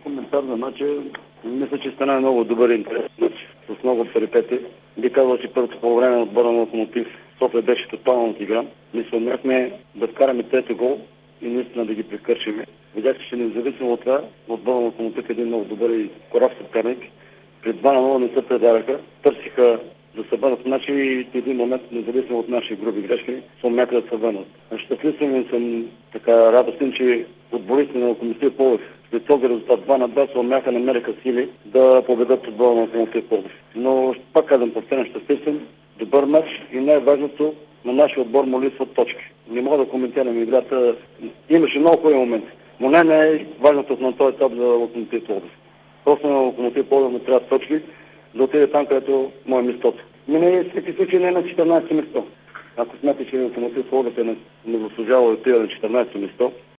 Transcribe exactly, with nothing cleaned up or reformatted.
Коментар на матча. Мисля, че стана много добър интерес матч с много перипети. Би казал, че първото по време на отбора на Локомотив София беше тотално от игра. Ние се умяхме да вкараме трети гол и наистина да ги прекършиме. Видях, че независимо от това, отбора на Локомотив е един много добър и корав съперник. При два на нула не се предараха, търсиха да се бъдат начи и в един момент, независимо от наши груби грешки, се умяха да се върнат. Щастлив съм и съм така радостен, че отборите на Локомотив Пловдив след този резултат два на два се умяха, намериха сили да победят отбора на Локомотив Пловдив. Но пак казвам, повтарям, щастлив съм, добър мач и най-важното, на нашия отбор му липсват точки. Не мога да коментирам играта. Имаше много хубави моменти, но не най-важното на този етап за Локомотив Пловдив. Просто на Локомотив Пловдив не трябва точки да отиде там, където му е местото. Мине всеки случай не е на четиринадесето место. Ако смятате, че Локомотив Пловдив е не заслужава да отиде на четиринадесето место,